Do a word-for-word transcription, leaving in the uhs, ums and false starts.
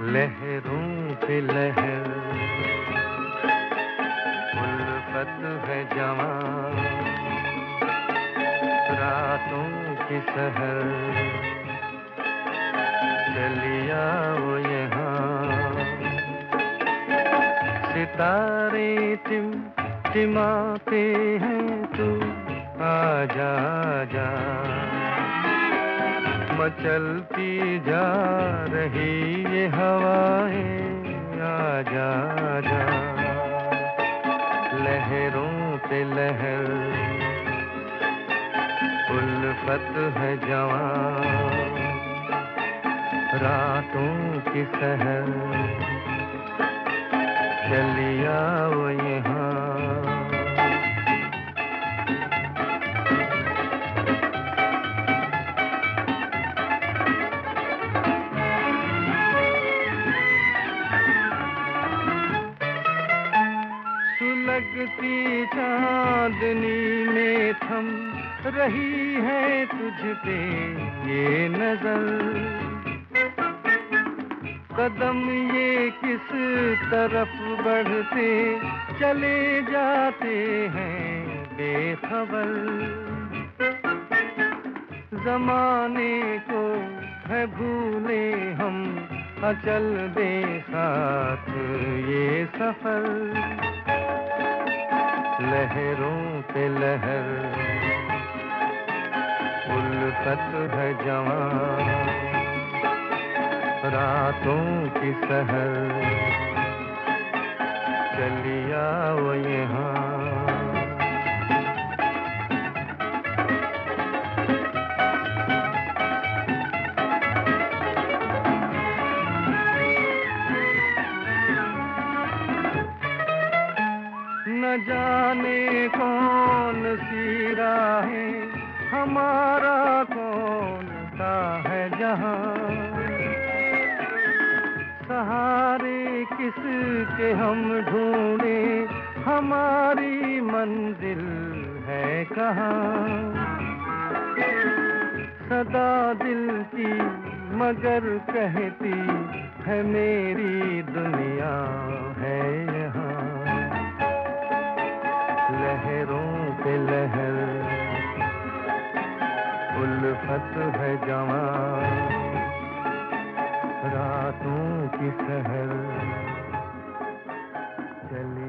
लहरों पे लहर, उल्फत है जवां, रातों की सहर, चली आओ यहाँ। सितारे टिम टिमाते हैं, तू आजा आजा। मचलती जा रही ये हवाएं, आजा आजा। लहरों पे लहर, उल्फत है जवां, रातों की सहर, चली आओ यहाँ। सुलगती चांदनी में थम रही है तुझ पे ये नजर, कदम ये किस तरफ बढ़ते चले जाते हैं बेखबर। जमाने को है भूले हम, अचल दे साथ ये सफर। लहरों पे लहर, उल्फत है जवां, रातों की सहर, चली आओ यहाँ। न जाने कौन सी राहें, हमारा कौन सा है जहां। सहारे किसके हम ढूंढे, हमारी मंजिल है कहाँ। सदा दिल की मगर कहती है मेरी दुनिया है यहाँ। लहरों पे लहर, उल्फत है जवां, रातों की सहर, चली